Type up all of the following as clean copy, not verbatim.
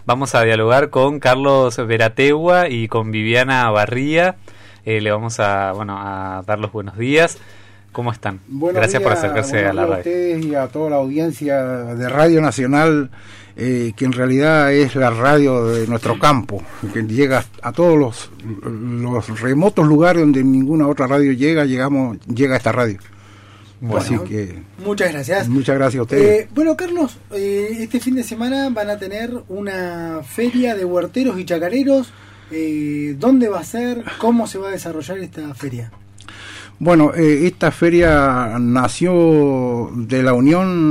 vamos a dialogar con Carlos Verategua y con Viviana Barría. Le vamos a dar los buenos días. ¿Cómo están? Gracias por acercarse a la radio. A ustedes y a toda la audiencia de Radio Nacional, que en realidad es la radio de nuestro campo, que llega a todos los remotos lugares donde ninguna otra radio llega esta radio. Bueno, así que muchas gracias. Muchas gracias a ustedes. Bueno, Carlos, este fin de semana van a tener una feria de huerteros y chacareros. ¿Dónde va a ser? ¿Cómo se va a desarrollar esta feria? Bueno, esta feria nació de la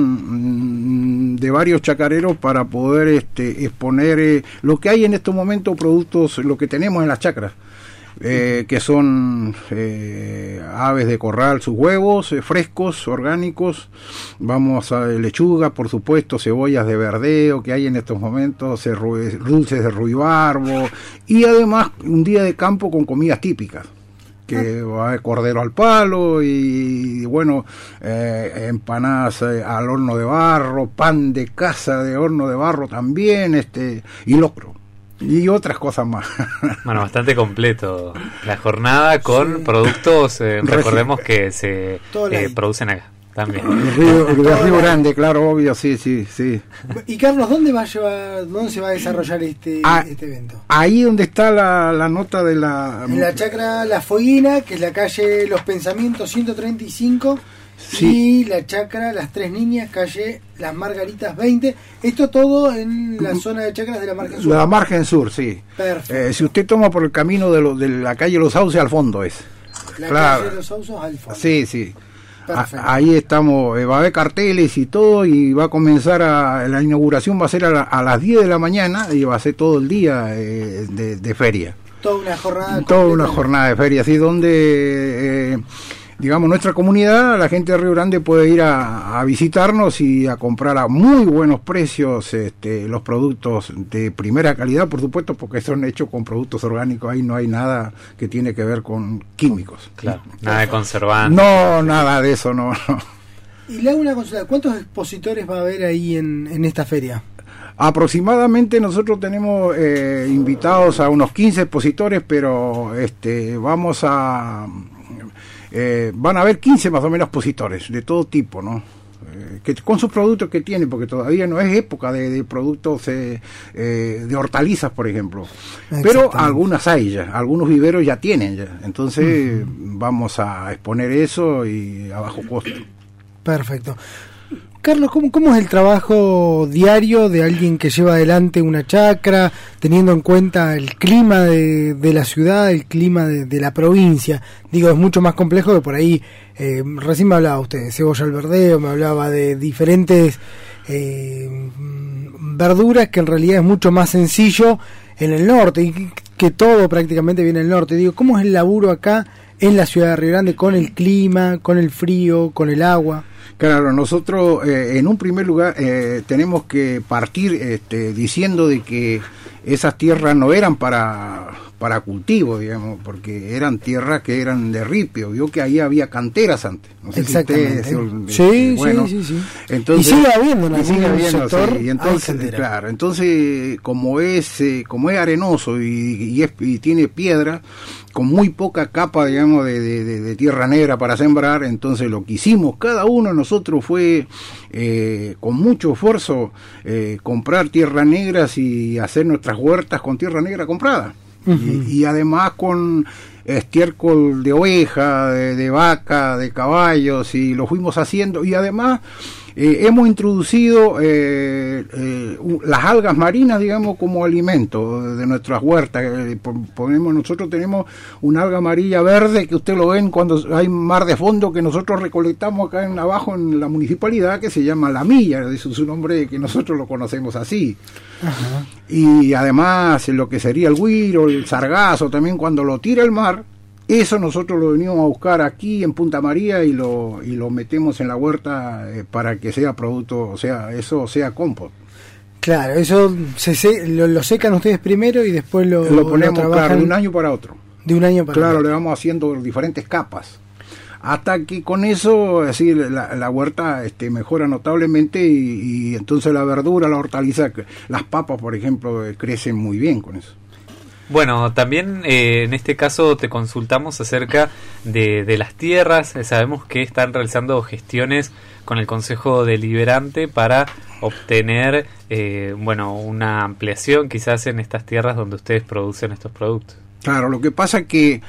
unión de varios chacareros para poder exponer lo que hay en estos momentos, productos, lo que tenemos en las chacras. Que son aves de corral, sus huevos frescos, orgánicos, vamos a lechuga, por supuesto, cebollas de verdeo que hay en estos momentos, dulces de ruibarbo y además un día de campo con comidas típicas, que va a haber cordero al palo y bueno, empanadas al horno de barro, pan de casa de horno de barro también, y locro. Y otras cosas más. Bueno, bastante completo la jornada con productos, recordemos que se producen acá también. Río Grande, claro, obvio, sí. Y Carlos, ¿dónde se va a desarrollar este evento? Ahí donde está la nota de la... En la chacra La Foguina, que es la calle Los Pensamientos 135... Sí. Y la chacra Las Tres Niñas, calle Las Margaritas 20. Esto todo en la zona de chacras de la margen sur. La margen sur, sí. Perfecto. Si usted toma por el camino de la calle Los Sauces, al fondo es. La calle Los Sauces al fondo. Sí. Ahí estamos, va a haber carteles y todo, y va a comenzar la inauguración va a ser a las 10 de la mañana y va a ser todo el día de feria. Toda una jornada de feria, así donde... digamos, nuestra comunidad, la gente de Río Grande puede ir a visitarnos y a comprar a muy buenos precios los productos de primera calidad, por supuesto, porque son hechos con productos orgánicos. Ahí no hay nada que tiene que ver con químicos. Claro, nada de conservantes. No, nada de eso, no. Y le hago una consulta, ¿cuántos expositores va a haber ahí en esta feria? Aproximadamente nosotros tenemos invitados a unos 15 expositores, pero vamos a... van a haber 15 más o menos expositores de todo tipo, ¿no? Que con sus productos que tienen, porque todavía no es época de productos de hortalizas, por ejemplo, pero algunas hay ya, algunos viveros ya tienen ya, entonces vamos a exponer eso y a bajo costo. Perfecto. Carlos, ¿cómo es el trabajo diario de alguien que lleva adelante una chacra, teniendo en cuenta el clima de la ciudad, el clima de la provincia? Digo, es mucho más complejo que por ahí, recién me hablaba usted de cebolla al verdeo, me hablaba de diferentes verduras, que en realidad es mucho más sencillo en el norte, y que todo prácticamente viene del norte. Digo, ¿cómo es el laburo acá en la ciudad de Río Grande con el clima, con el frío, con el agua? Claro, nosotros en un primer lugar tenemos que partir diciendo de que esas tierras no eran para cultivo, digamos, porque eran tierras que eran de ripio. Vio que ahí había canteras antes. No sé. Exactamente. Sí. Entonces, y sigue habiendo en algún sector. Sí. Y entonces, claro, entonces como es arenoso y tiene piedra, con muy poca capa, digamos, de tierra negra para sembrar, entonces lo que hicimos cada uno de nosotros fue con mucho esfuerzo comprar tierras negras y hacer nuestras huertas con tierra negra comprada. Y además con estiércol de oveja, de vaca, de caballos, y lo fuimos haciendo. Y además hemos introducido las algas marinas, digamos, como alimento de nuestras huertas. Nosotros tenemos una alga amarilla verde que usted lo ven cuando hay mar de fondo, que nosotros recolectamos acá abajo en la municipalidad, que se llama la milla, es su nombre, que nosotros lo conocemos así. Ajá. Y además lo que sería el güiro, el sargazo, también cuando lo tira el mar, eso nosotros lo venimos a buscar aquí en Punta María y lo metemos en la huerta para que sea producto, o sea, eso sea compost. Claro, eso lo secan ustedes primero y después lo ponemos, claro, de un año para otro. De un año para otro. Claro, le vamos haciendo diferentes capas. hasta que con eso así la huerta mejora notablemente y entonces la verdura, la hortaliza, las papas por ejemplo crecen muy bien con eso. Bueno, también en este caso te consultamos acerca de las tierras. Sabemos que están realizando gestiones con el Consejo Deliberante para obtener una ampliación quizás en estas tierras donde ustedes producen estos productos. Claro, lo que pasa es que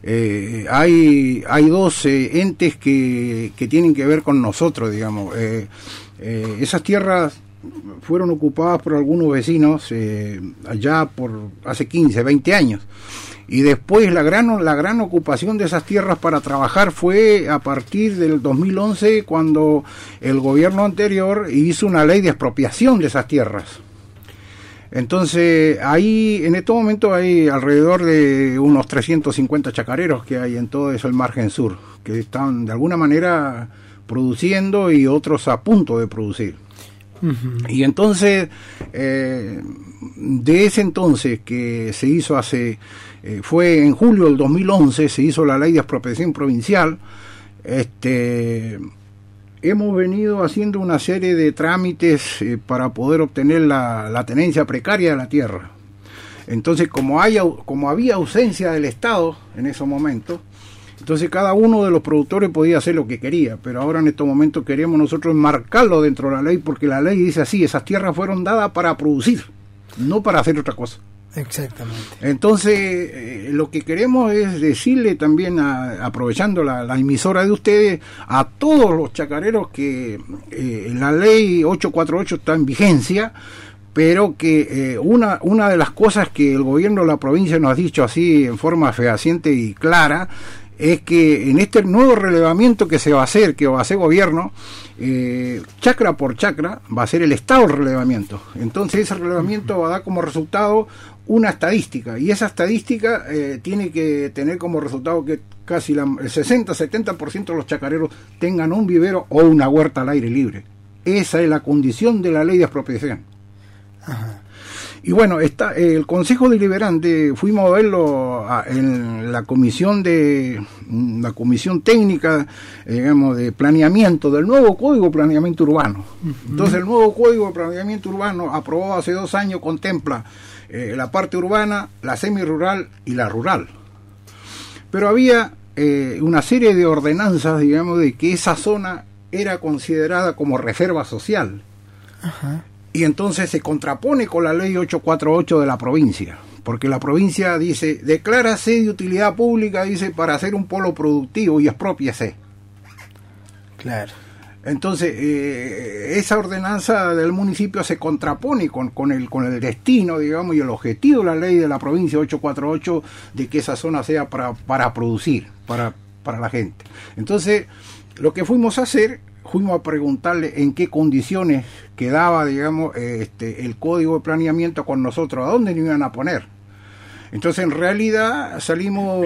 hay dos entes que tienen que ver con nosotros, digamos. Esas tierras fueron ocupadas por algunos vecinos allá por hace 15, 20 años. Y después la gran ocupación de esas tierras para trabajar fue a partir del 2011, cuando el gobierno anterior hizo una ley de expropiación de esas tierras. Entonces, ahí, en este momento hay alrededor de unos 350 chacareros que hay en todo eso el margen sur, que están de alguna manera produciendo y otros a punto de producir. Uh-huh. Y entonces, de ese entonces que se hizo fue en julio del 2011, se hizo la ley de expropiación provincial. Hemos venido haciendo una serie de trámites para poder obtener la tenencia precaria de la tierra. Entonces, como había ausencia del Estado en ese momento, entonces cada uno de los productores podía hacer lo que quería, pero ahora en estos momentos queremos nosotros marcarlo dentro de la ley, porque la ley dice así: esas tierras fueron dadas para producir, no para hacer otra cosa. Exactamente. Entonces, lo que queremos es decirle también, aprovechando la emisora de ustedes, a todos los chacareros que la ley 848 está en vigencia, pero que una de las cosas que el gobierno de la provincia nos ha dicho así en forma fehaciente y clara, es que en este nuevo relevamiento que va a hacer gobierno, chacra por chacra, va a ser el Estado el relevamiento. Entonces ese relevamiento va a dar como resultado una estadística, y esa estadística tiene que tener como resultado que casi el 60-70% de los chacareros tengan un vivero o una huerta al aire libre. Esa es la condición de la ley de expropiación. Ajá. Y bueno, el Consejo Deliberante, fuimos a verlo en la comisión técnica, digamos, de planeamiento del nuevo Código de Planeamiento Urbano. Uh-huh. Entonces el nuevo Código de Planeamiento Urbano, aprobado hace 2 años, contempla la parte urbana, la semirural y la rural. Pero había una serie de ordenanzas, digamos, de que esa zona era considerada como reserva social. Uh-huh. Y entonces se contrapone con la ley 848 de la provincia, porque la provincia dice: declárase de utilidad pública, dice, para hacer un polo productivo y exprópiese. Claro. Entonces, esa ordenanza del municipio se contrapone con el destino, digamos, y el objetivo de la ley de la provincia 848 de que esa zona sea para producir, para la gente. Entonces, lo que fuimos a preguntarle en qué condiciones quedaba, digamos, el código de planeamiento con nosotros, a dónde nos iban a poner. Entonces, en realidad, salimos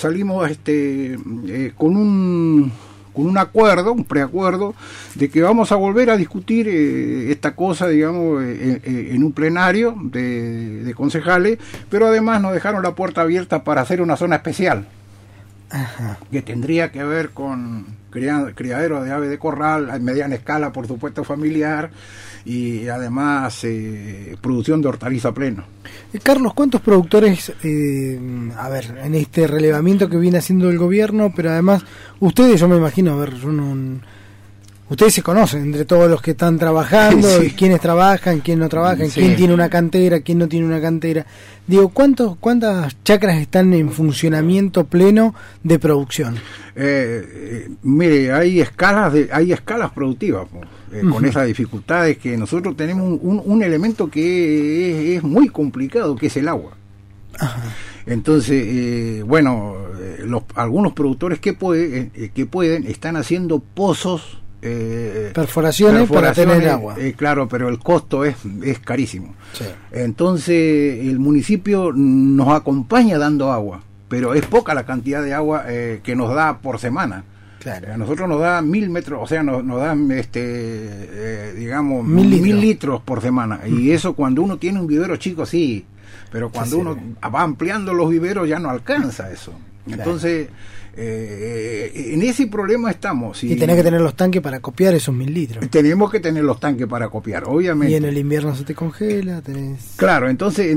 con un acuerdo, un preacuerdo, de que vamos a volver a discutir esta cosa, digamos, en un plenario de concejales, pero además nos dejaron la puerta abierta para hacer una zona especial. Ajá. Que tendría que ver con criadero de aves de corral a mediana escala, por supuesto familiar, y además producción de hortaliza a pleno. Carlos, ¿cuántos productores, en este relevamiento que viene haciendo el gobierno, pero además ustedes, yo me imagino, ustedes se conocen entre todos los que están trabajando, sí, y quiénes trabajan, quién no trabajan, sí, quién tiene una cantera, quién no tiene una cantera? Digo, ¿cuántas chacras están en funcionamiento pleno de producción? Mire, hay escalas productivas, con esas dificultades que nosotros tenemos un elemento que es muy complicado, que es el agua. Ajá. Entonces, algunos productores que pueden están haciendo pozos, perforaciones para tener agua. Claro, pero el costo es carísimo. Sí. Entonces el municipio nos acompaña dando agua, pero es poca la cantidad de agua que nos da por semana. Claro. A nosotros nos da 1000 metros, o sea, nos dan digamos 1000 litros por semana. Y eso cuando uno tiene un vivero chico, sí, pero cuando uno va ampliando los viveros ya no alcanza eso. Entonces, en ese problema estamos. Y tenés que tener los tanques para copiar esos 1000 litros. Tenemos que tener los tanques para copiar, obviamente. Y en el invierno se te congela, tenés... Claro, entonces,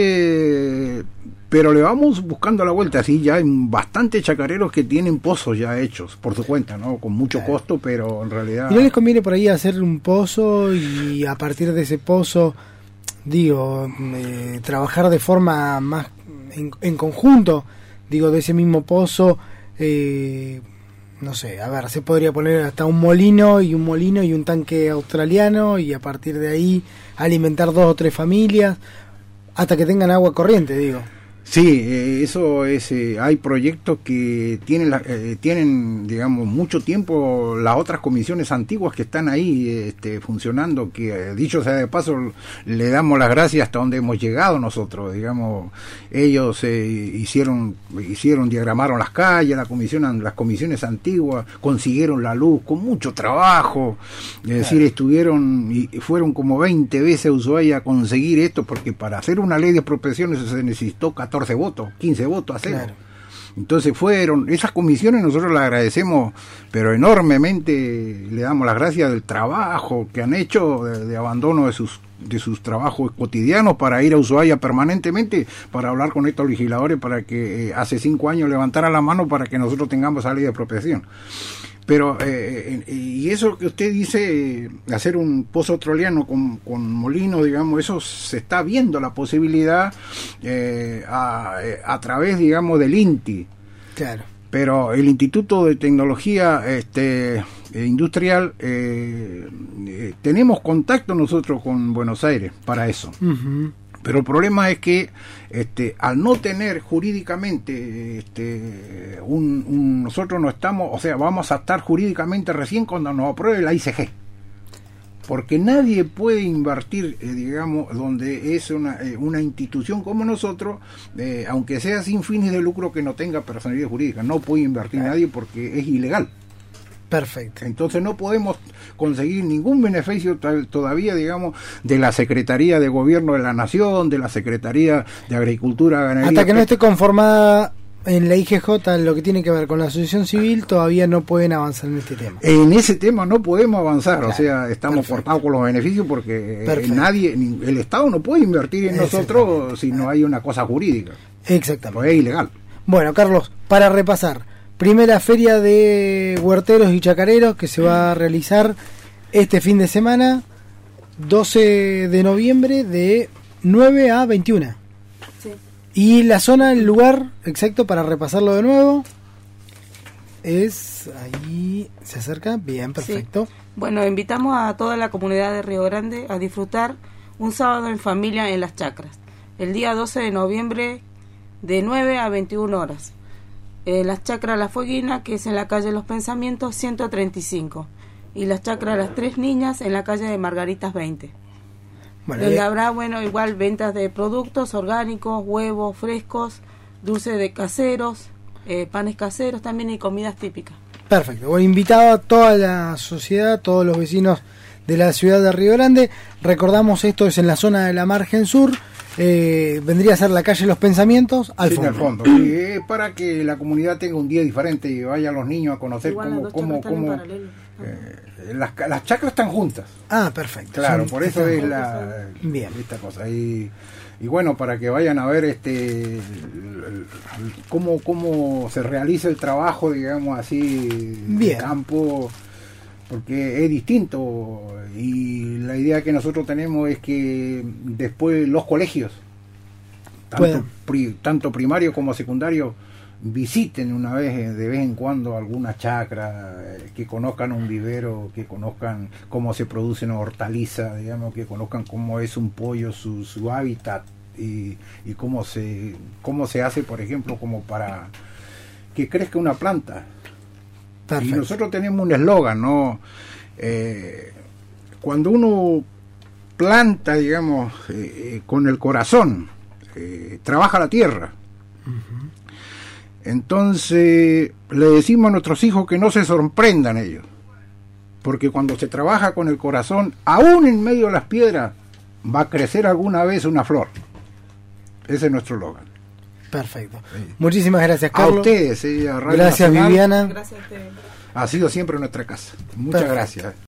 pero le vamos buscando la vuelta. Sí, ya hay bastantes chacareros que tienen pozos ya hechos por su cuenta, ¿no? Con mucho costo, pero en realidad... ¿Y no les conviene por ahí hacer un pozo y a partir de ese pozo, trabajar de forma más en conjunto, de ese mismo pozo, no sé, a ver, se podría poner hasta un molino y un tanque australiano y a partir de ahí alimentar 2 o 3 familias hasta que tengan agua corriente, Sí, eso es. Hay proyectos que tienen, digamos, mucho tiempo las otras comisiones antiguas que están ahí funcionando. Que dicho sea de paso, le damos las gracias hasta donde hemos llegado nosotros. Digamos, ellos diagramaron las calles, las comisiones antiguas, consiguieron la luz con mucho trabajo. Es decir, estuvieron y fueron como 20 veces a Ushuaia a conseguir esto, porque para hacer una ley de expropiaciones se necesitó 14 votos, 15 votos a 0. Claro. Entonces fueron esas comisiones, nosotros las agradecemos, pero enormemente le damos las gracias del trabajo que han hecho, de abandono de sus trabajos cotidianos para ir a Ushuaia permanentemente, para hablar con estos legisladores, para que hace 5 años levantaran la mano para que nosotros tengamos esa ley de expropiación. Pero, y eso que usted dice, hacer un pozo australiano con molino, digamos, eso se está viendo la posibilidad a través, digamos, del INTI. Claro. Pero el Instituto de Tecnología Industrial, tenemos contacto nosotros con Buenos Aires para eso. Uh-huh. Pero el problema es que al no tener jurídicamente nosotros no estamos, o sea, vamos a estar jurídicamente recién cuando nos apruebe la ICG, porque nadie puede invertir, digamos, donde es una institución como nosotros, aunque sea sin fines de lucro, que no tenga personalidad jurídica, no puede invertir nadie porque es ilegal. Perfecto. Entonces no podemos conseguir ningún beneficio todavía, digamos, de la Secretaría de Gobierno de la Nación, de la Secretaría de Agricultura, Ganadería. Hasta que no esté conformada en la IGJ lo que tiene que ver con la asociación civil, todavía no pueden avanzar en este tema. En ese tema no podemos avanzar, claro. O sea, estamos cortados con los beneficios porque el Estado no puede invertir en nosotros si no hay una cosa jurídica. Exactamente. Pues es ilegal. Bueno, Carlos, para repasar. Primera feria de huerteros y chacareros que se va a realizar este fin de semana, 12 de noviembre, de 9 a 21. Sí. Y la zona, el lugar exacto para repasarlo de nuevo, es ahí, se acerca, bien, perfecto. Sí. Bueno, invitamos a toda la comunidad de Río Grande a disfrutar un sábado en familia en Las Chacras, el día 12 de noviembre de 9 a 21 horas. Las Chacras La Fueguina, que es en la calle Los Pensamientos 135, y las Chacras Las Tres Niñas en la calle de Margaritas 20. Bueno, donde habrá, igual ventas de productos orgánicos, huevos frescos, dulces de caseros, panes caseros también y comidas típicas. Perfecto. Bueno, invitado a toda la sociedad, todos los vecinos de la ciudad de Río Grande. Recordamos, esto es en la zona de la margen sur. Vendría a ser la calle Los Pensamientos al fondo. Al fondo. Sí, para que la comunidad tenga un día diferente y vayan los niños a conocer cómo las chacras están juntas. Ah, perfecto. Claro, por eso es esta cosa. Y bueno, para que vayan a ver cómo se realiza el trabajo, digamos así, de campo, porque es distinto, y la idea que nosotros tenemos es que después los colegios, tanto primario como secundario, visiten una vez, de vez en cuando, alguna chacra, que conozcan un vivero, que conozcan cómo se producen hortalizas, digamos, que conozcan cómo es un pollo, su hábitat, y cómo se hace, por ejemplo, como para que crezca una planta. Perfecto. Y nosotros tenemos un eslogan, ¿no? Cuando uno planta, digamos, con el corazón, trabaja la tierra. Uh-huh. Entonces le decimos a nuestros hijos que no se sorprendan ellos, porque cuando se trabaja con el corazón, aún en medio de las piedras, va a crecer alguna vez una flor. Ese es nuestro eslogan. Perfecto. Sí. Muchísimas gracias, A Carlos. ustedes, a Radio Gracias, Nacional. Viviana. Gracias a ustedes. Ha sido siempre nuestra casa. Muchas Perfecto. gracias.